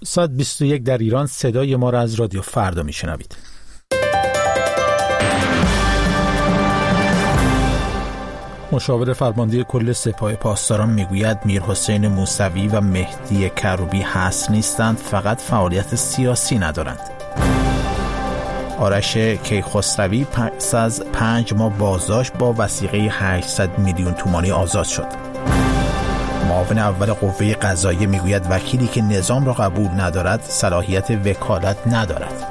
ساعت 21 در ایران صدای ما را از رادیو فردا میشنوید. مشاور فرمانده کل سپاه پاسداران میگوید میرحسین موسوی و مهدی کروبی حذف نیستند، فقط فعالیت سیاسی ندارند. آرش کیخسروی پس از 5 ماه بازداشت با وثیقه 800 میلیون تومانی آزاد شد. معاون اول قوه قضاییه میگوید وکیلی که نظام را قبول ندارد صلاحیت وکالت ندارد.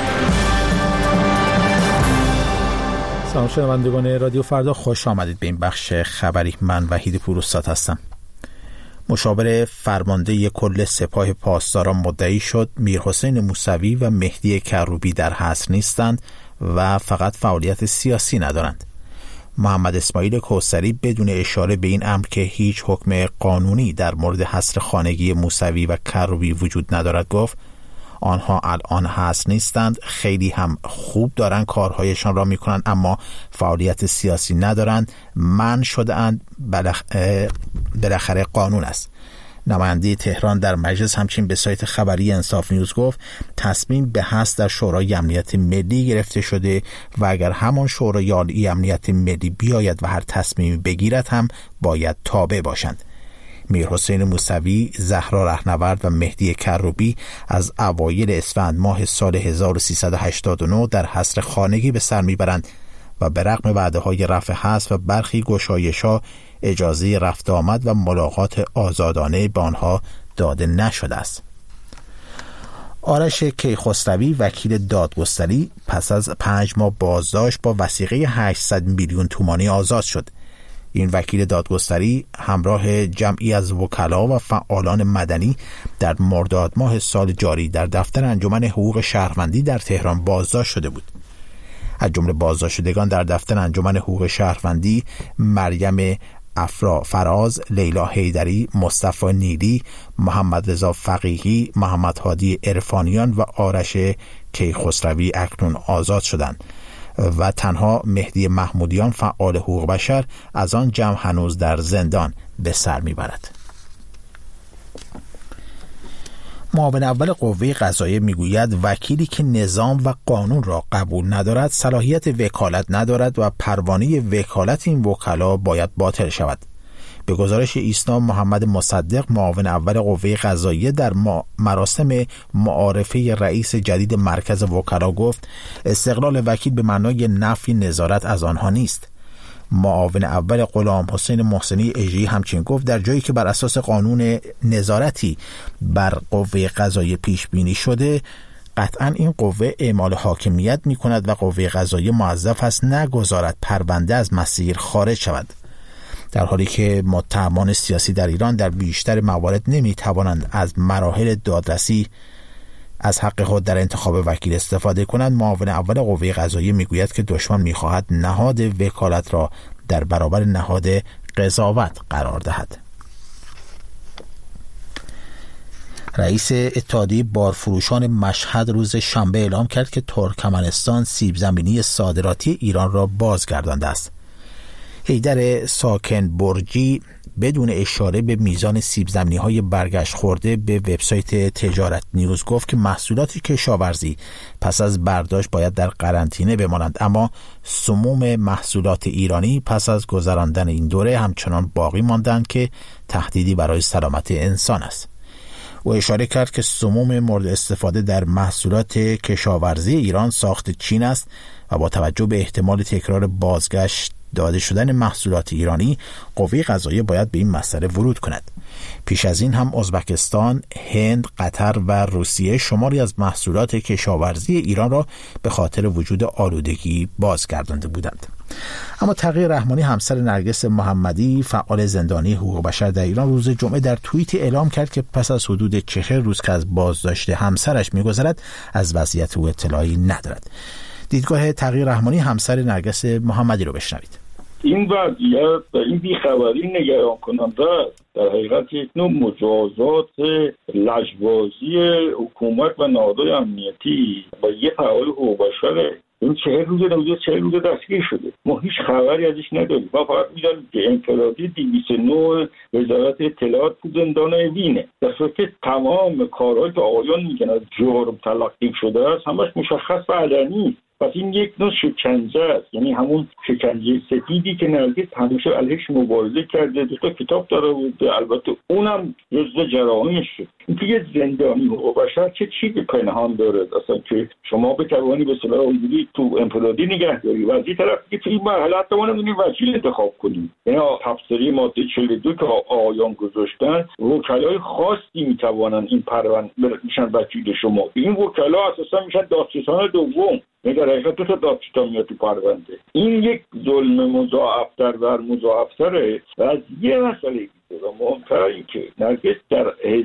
سلام شنوندگان رادیو فردا، خوش آمدید به این بخش خبری. من وحید پوروستاد هستم. مشاور فرمانده کل سپاه پاسداران مدعی شد میرحسین موسوی و مهدی کروبی در حصر نیستند و فقط فعالیت سیاسی ندارند. محمد اسماعیل کوثری بدون اشاره به این امر که هیچ حکم قانونی در مورد حصر خانگی موسوی و کروبی وجود ندارد گفت آنها الان حصر نیستند، خیلی هم خوب دارن کارهایشان را میکنند اما فعالیت سیاسی ندارند، منع شده‌اند، بالاخره قانون است. نماینده تهران در مجلس همچنین به سایت خبری انصاف نیوز گفت تصمیم به حذف در شورای امنیت ملی گرفته شده و اگر همان شورای امنیت ملی بیاید و هر تصمیمی بگیرد هم باید تابع باشند. میرحسین موسوی، زهرا رهنورد و مهدی کروبی از اوایل اسفند ماه سال 1389 در حصر خانگی به سر میبرند و به رغم وعده‌های رفع حصر و برخی گشایش‌ها اجازه رفت آمد و ملاقات آزادانه به آنها داده نشده است. آرش کیخسروی وکیل دادگستری پس از 5 ماه بازداشت با وثیقه 800 میلیون تومانی آزاد شد. این وکیل دادگستری همراه جمعی از وکلا و فعالان مدنی در مرداد ماه سال جاری در دفتر انجمن حقوق شهروندی در تهران بازداشت شده بود. از جمله بازداشت شدگان در دفتر انجمن حقوق شهروندی مریم افرا فراز، لیلا حیدری، مصطفی نیلی، محمد رضا فقیهی، محمد هادی عرفانیان و آرش کیخسروی اکنون آزاد شدند و تنها مهدی محمودیان فعال حقوق بشر از آن جمع هنوز در زندان به سر میبرد. معاون اول قوه قضاییه میگوید وکیلی که نظام و قانون را قبول ندارد صلاحیت وکالت ندارد و پروانه وکالت این وکلا باید باطل شود. به گزارش ایسنا محمد مصدق، معاون اول قوه قضاییه، در مراسم معارفه رئیس جدید مرکز وکلا گفت استقلال وکیل به معنای نفی نظارت از آنها نیست. معاون اول غلام حسین محسنی اژه‌ای همچنین گفت در جایی که بر اساس قانون نظارتی بر قوه قضاییه پیش بینی شده قطعا این قوه اعمال حاکمیت می کند و قوه قضاییه موظف است نگذارد پرونده از مسیر خارج شود، در حالی که متهمان سیاسی در ایران در بیشتر موارد نمی توانند از مراحل دادرسی از حق خود در انتخاب وکیل استفاده کنند. معاون اول قوه قضاییه میگوید که دشمن میخواهد نهاد وکالت را در برابر نهاد قضاوت قرار دهد. رئیس اتحادیه بارفروشان مشهد روز شنبه اعلام کرد که ترکمنستان سیب زمینی صادراتی ایران را بازگردانده است. حیدر ساکن برجی بدون اشاره به میزان سیب زمینی‌های برگشت خورده به وبسایت تجارت نیوز گفت که محصولات کشاورزی پس از برداشت باید در قرنطینه بمانند، اما سموم محصولات ایرانی پس از گذراندن این دوره همچنان باقی ماندند که تهدیدی برای سلامت انسان است. او اشاره کرد که سموم مورد استفاده در محصولات کشاورزی ایران ساخت چین است و با توجه به احتمال تکرار بازگشت داده شدن محصولات ایرانی قوه قضاییه باید به این مسئله ورود کند. پیش از این هم ازبکستان، هند، قطر و روسیه شماری از محصولات کشاورزی ایران را به خاطر وجود آلودگی بازگردانده بودند. اما تقی رحمانی همسر نرگس محمدی فعال زندانی حقوق بشر در ایران روز جمعه در توییتی اعلام کرد که پس از حدود 40 روز که از بازداشت همسرش می‌گذرد از وضعیت او اطلاعی ندارد. دیدگاه تقی رحمانی همسر نرگس محمدی رو بشنوید. این وضعیت و این بیخبری نگران کننده است. در حقیقت یک نوع مجازات لجبازی حکومت و نهادهای امنیتی با یه فعال حقوق بشر این 40 روز دستگیر شده. ما هیچ خبری ازش نداریم. ما فقط می‌دونیم که انفرادی 209 وزارت اطلاعات زندان وینه. در صورتی که تمام کارهایی که آقایان میگن از جرم تلقی شده است همش مشخص و علنی. پس این یک نوع شکنجه است، یعنی همون شکنجه سفیدی که نرگس همیشه علیهش مبارزه کرده. 2 کتاب داره بود، البته اونم جزء جرائمش شد. اینکه یه زندانی حقوق بشر چه چیزی پنهان داره اصلا که شما بتوانی به اصطلاح اونجوری تو انفرادی نگه داری و از این طرف که تو این مرحله حتی ما نمی‌دونیم وکیل انتخاب کنیم. یعنی تفسیری ماده 42 که آقایان گذاشتن، وکلای خاصی میتوانن این پرونده میشن وکیل شما. این وکلا اساسا میشن دادستان دوم. در حقیقت 2 تا دادستان میاد تو پرونده. این یک ظلم مضاعفتر بر مضاعفتره و از یه مسئله و مهمتر این که نرگس در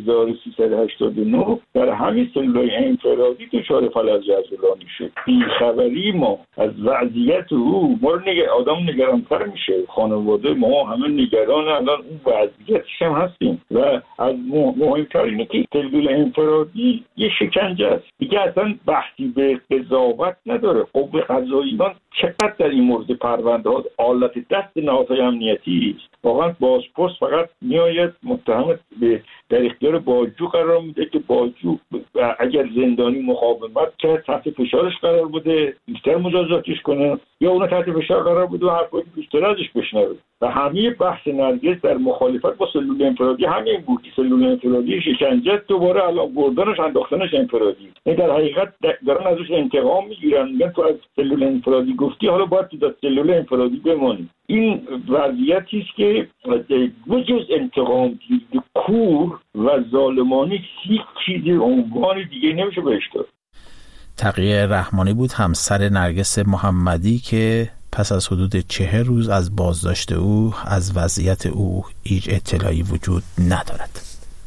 1389 در همین سلولای انفرادی دچار فلج عضلانی شد. بیخبری ما از وضعیت او ما رو آدم نگرانتر میشه. خانواده ما همه نگران الان اون وضعیتش هم هستیم و از مهمتر اینه که سلول انفرادی یه شکنجه است دیگه، اصلا بحثی به قضاوت نداره. قوه قضاییه ایران چقدر در این مورد پرونده ها آلت دست نهادهای امنیتی است. واقعا بازپرس فقط میآید متهم به در اختیار بازجو قرار میده که بازجو اگر زندانی مقاومت کرد تحت فشارش قرار بوده بیشتر مجازاتش کنه، یا اون تحت فشار قرار بوده و حرفای بیشتر ازش بشنوه. و همه بحث نرگس در مخالفت با سلول انفرادی همین بود که سلول انفرادی شکنجه، دوباره الان بردنش انداختنش انفرادی. این در حقیقت دارن ازش انتقام میگیرن، میگن تو از سلول انفرادی گفتی حالا باید تو سلول انفرادی بمانی. این وضعیتی است که بجز انتقام گیری کور و ظالمانه هیچ چیزی عنوان دیگه نمیشه بهش داد. تقیه رحمانی بود همسر نرگس محمدی که پس از حدود 40 روز از بازداشت او از وضعیت او هیچ اطلاعی وجود ندارد.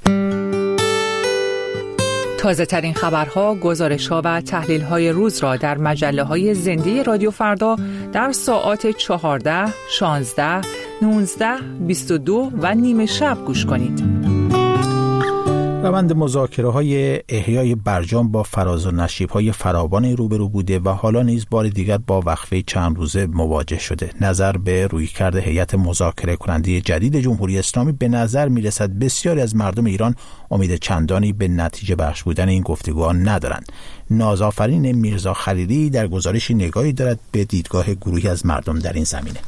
تازه ترین خبرها، گزارش‌ها و تحلیل‌های روز را در مجله‌های زنده رادیو فردا در ساعات 14، 16، 19، 22 و نیمه شب گوش کنید. روند مذاکره‌های احیای برجام با فراز و نشیب‌های فراوان روبرو بوده و حالا نیز بار دیگر با وقفه چند روزه مواجه شده. نظر به رویکرد هیئت مذاکره کننده جدید جمهوری اسلامی به نظر می‌رسد بسیاری از مردم ایران امید چندانی به نتیجه بخش بودن این گفتگوها ندارند. نازآفرین میرزا خلیلی در گزارشی نگاهی دارد به دیدگاه گروهی از مردم در این زمینه.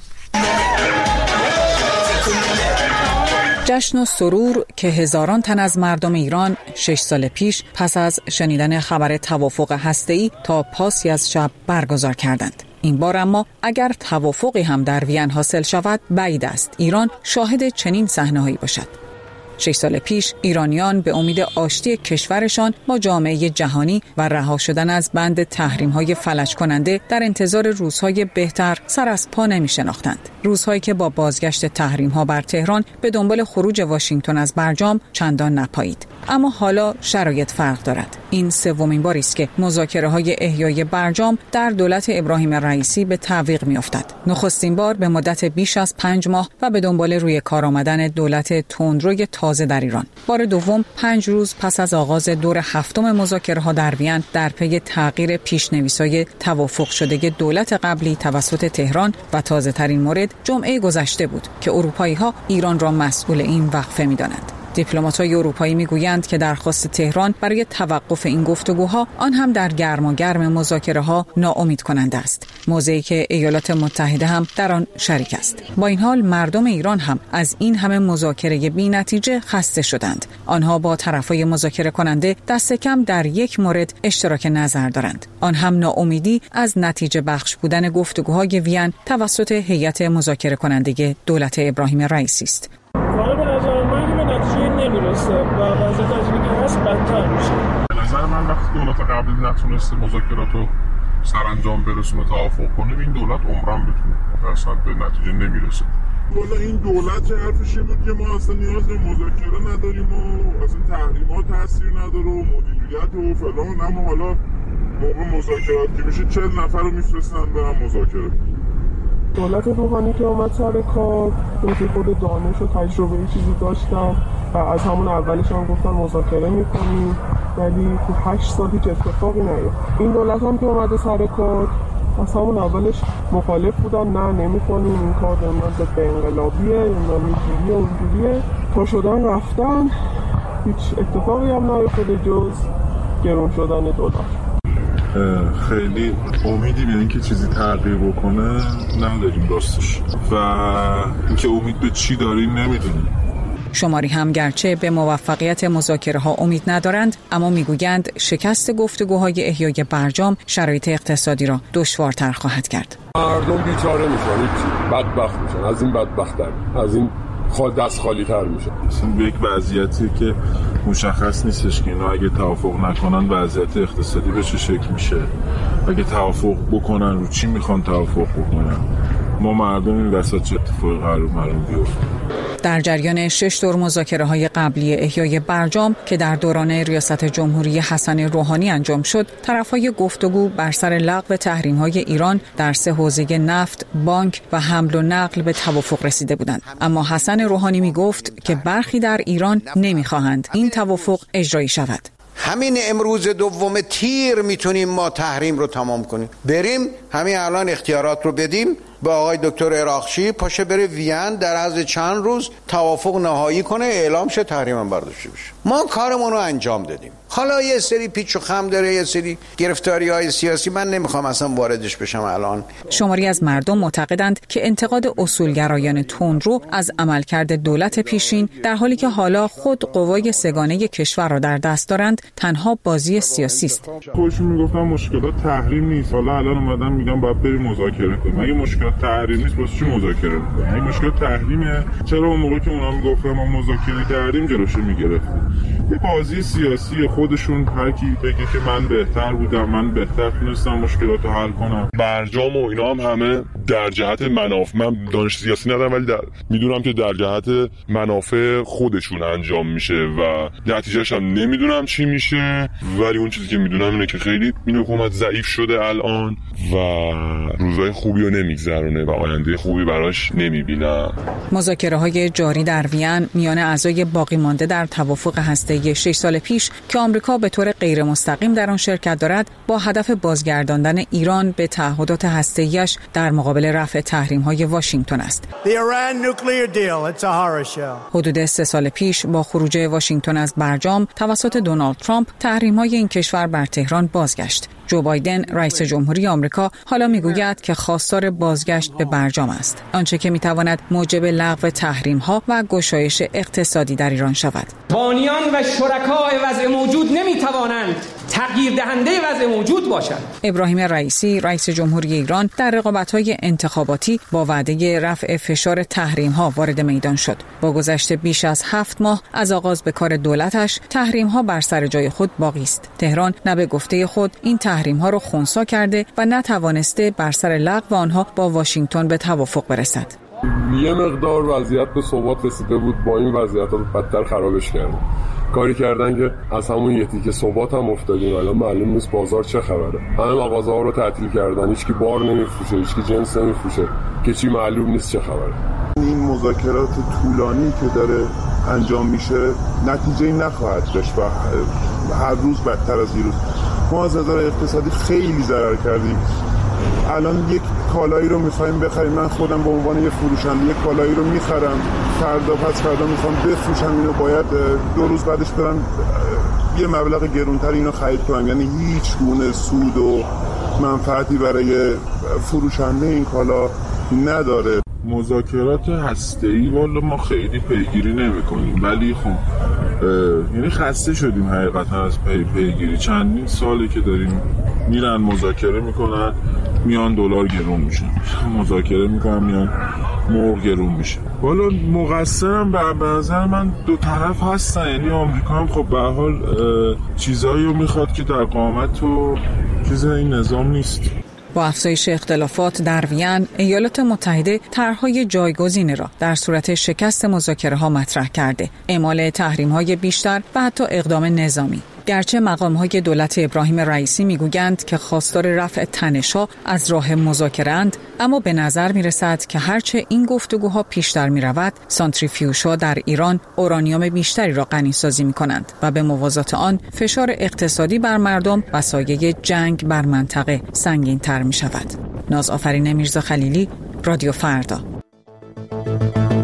جشن و سرور که هزاران تن از مردم ایران 6 سال پیش پس از شنیدن خبر توافق هسته‌ای تا پاسی از شب برگزار کردند. این بار اما اگر توافقی هم در وین حاصل شود بعید است ایران شاهد چنین صحنه‌هایی باشد. 6 سال پیش ایرانیان به امید آشتی کشورشان با جامعه جهانی و رها شدن از بند تحریم‌های فلج کننده در انتظار روزهای بهتر سر از پا نمی‌شناختند. روزهایی که با بازگشت تحریم‌ها بر تهران به دنبال خروج واشنگتن از برجام چندان نپایید. اما حالا شرایط فرق دارد. این سومین باری است که مذاکره‌های احیای برجام در دولت ابراهیم رئیسی به تعویق می‌افتد. نخستین بار به مدت بیش از 5 ماه و به دنبال روی کار آمدن دولت تندروی تازه در ایران. بار دوم 5 روز پس از آغاز دور هفتم مذاکره‌ها در وین در پی تغییر پیش‌نویس‌های توافق شده دولت قبلی توسط تهران و تازه‌ترین مورد جمعه گذشته بود که اروپایی‌ها ایران را مسئول این وقفه می‌دانند. دیپلمات‌های اروپایی میگویند که درخواست تهران برای توقف این گفتگوها آن هم در گرماگرم مذاکره‌ها ناامید کننده است. موضعی که ایالات متحده هم در آن شریک است. با این حال مردم ایران هم از این همه مذاکره بی‌نتیجه خسته شدند. آنها با طرفای مذاکره کننده دست کم در یک مورد اشتراک نظر دارند. آن هم ناامیدی از نتیجه بخش بودن گفتگوهای وین توسط هیئت مذاکره کننده دولت ابراهیم رئیسی است. نمیرسه و وضعیت از اینکه هست بدتر میشه. به نظر من وقتی دولت قبلی نتونسته مذاکرات رو سرانجام برسونه توافق کنه این دولت عمرم بتونه اصلا به نتیجه نمیرسه. والا این دولت چه حرفش بود که ما اصلا نیاز به مذاکره نداریم و اصلا تحریمات تاثیر نداره و مدیریت و فلان، اما حالا موقع مذاکرات که میشه 40 نفر رو میفرستن برن مذاکره. دولت روحانی که اومد سر کار که خود دانش و تجربه چیزی داشتن و از همون اولش هم گفتن مذاکره میکنیم، ولی تو 8 سال هیچ اتفاقی نیفتاد. این دولت هم که اومده سر کار از همون اولش مخالف بودن، نه نمی‌کنیم این کار به انقلابیه یا اینجوریه اونجوریه، تا شدن رفتن هیچ اتفاقی هم نیفتاده جز گرون شدن دلار. خیلی امیدی به اینکه چیزی تغییر بکنه نداریم راستش، و اینکه امید به چی داریم نمیدونیم. شماری هم گرچه به موفقیت مذاکره ها امید ندارند، اما میگویند شکست گفتگوهای احیای برجام شرایط اقتصادی را دشوارتر خواهد کرد. مردم بیچاره میشن، بدبخت میشن، از این بدبخت‌تر، از این دست خالی تر میشه. به یک وضعیتی که مشخص نیستش که اینا اگه توافق نکنن وضعیت اقتصادی به چه شکل میشه، اگه توافق بکنن رو چی میخوان توافق بکنن، ما مردم این وسط چه اتفاقی قرار بیفته. در جریان 6 دور مذاکره‌های قبلی احیای برجام که در دوران ریاست جمهوری حسن روحانی انجام شد، طرف‌های گفتگو بر سر لغو تحریم‌های ایران در 3 حوزه نفت، بانک و حمل و نقل به توافق رسیده بودند. اما حسن روحانی می‌گفت که برخی در ایران نمی‌خواهند این توافق اجرایی شود. همین امروز دوم تیر میتونیم ما تحریم رو تمام کنیم، بریم همین الان اختیارات رو بدیم به آقای دکتر عراقچی، پاشه بره وین در عرض چند روز توافق نهایی کنه، اعلام شه، تحریم هم برداشته بشه. ما کارمون رو انجام دادیم. حالا یه سری پیچ و خم داره، یه سری گرفتاری‌های سیاسی، من نمیخوام اصلا واردش بشم الان. شماری از مردم معتقدند که انتقاد اصولگرایان تندرو از عملکرد دولت پیشین، در حالی که حالا خود قوای سگانه کشور را در دست دارند، تنها بازی سیاسی است. خودشون میگفتن مشکلات تحریم نیست، حالا الان اومدن میگن باید بریم مذاکره کنیم. اگه مشکلات تحریم نیست واسه چی مذاکره می‌کنیم؟ اگه مشکلات تحریمه چرا اون موقع که اونا میگفتن ما مذاکره کردیم جلوشو میگرفتیم؟ یه بازی سیاسی خودشون، هر کی بگه که من بهتر بودم، من بهتر تونستم مشکلاتو حل کنم. برجام و اینا هم همه در جهت منافع، من دانش سیاسی ندارم ولی میدونم که در جهت منافع خودشون انجام میشه و نتیجهش هم نمیدونم چی میشه، ولی اون چیزی که میدونم اینه که خیلی این حکومت ضعیف شده الان و روزای خوبی رو نمیگذرونه و آینده خوبی براش نمیبینم. مذاکره‌های جاری در وین میان اعضای باقی مانده در توافق هسته‌ای 6 سال پیش که آمریکا به طور غیر مستقیم در آن شرکت دارد، با هدف بازگرداندن ایران به تعهدات هسته‌ایش در مقابل رفع تحریم‌های واشنگتن است. حدود 3 سال پیش با خروج واشنگتن از برجام توسط دونالد ترامپ، تحریم‌های این کشور بر تهران بازگشت. جو بایدن رئیس جمهوری آمریکا حالا میگوید که خواستار بازگشت به برجام است، آنچه که میتواند موجب لغو تحریم‌ها و گشایش اقتصادی در ایران شود. بانیان و شرکای وضع موجود نمیتوانند تغییر دهنده وضع موجود باشند. ابراهیم رئیسی رئیس جمهوری ایران در رقابت‌های انتخاباتی با وعده رفع فشار تحریم‌ها وارد میدان شد. با گذشت بیش از 7 ماه از آغاز به کار دولتش، تحریم‌ها بر سر جای خود باقی است. تهران نه به گفته خود این تحریم‌ها را خنثی کرده و نتوانسته بر سر لغو آنها با واشنگتن به توافق برسد. یه مقدار وضعیت به ثبات رسیده بود، با این وضعیت رو بدتر خرابش کردن. کاری کردن که از همون یه تیکه ثبات هم افتادیم، الان معلوم نیست بازار چه خبره. همه مغازه‌ها رو تعطیل کردن، هیچکی بار نمیفروشه، هیچکی جنس نمیفروشه، که چی معلوم نیست چه خبره. این مذاکرات طولانی که داره انجام میشه نتیجه‌ای نخواهد داشت و هر روز بدتر از دیروز. ما از نظر اقتصادی خیلی ضرر کردیم. الان یک کالایی رو می‌خوایم بخریم، من خودم به عنوان یک فروشنده یک کالایی رو می‌خرم، فردا پس فردا می‌خوام بفروشم اینو، باید 2 روز بعدش برم یه مبلغ گرونتر اینو خرید کنم. یعنی هیچ گونه سود و منفعتی برای فروشنده این کالا نداره. مذاکرات هسته‌ای والا ما خیلی پیگیری نمی‌کنیم، ولی خب یعنی خسته شدیم حقیقتا از پیگیری. چندین ساله که داریم میرن مذاکره میکنن، میان دلار گرون میشه، مذاکره میکنن میان مرغ گرون میشه. والا مقصرم به نظر من دو طرف هستن، یعنی آمریکا هم خب به هر حال چیزایی رو میخواد که در قامت و چیز این نظام نیست. با افزایش اختلافات در وین، ایالات متحده طرح‌های جایگزینی را در صورت شکست مذاکره‌ها مطرح کرده، اعمال تحریم‌های بیشتر و حتی اقدام نظامی. گرچه مقام‌های دولت ابراهیم رئیسی میگویند که خواستار رفع تنش‌ها از راه مذاکره‌اند، اما به نظر میرسد که هرچه این گفتگوها پیشتر میرود، سانتریفیوژها در ایران اورانیوم بیشتری را غنی‌سازی می‌کنند و به موازات آن فشار اقتصادی بر مردم و سایه جنگ بر منطقه سنگین‌تر می‌شود. نازآفرین میرزا خلیلی، رادیو فردا.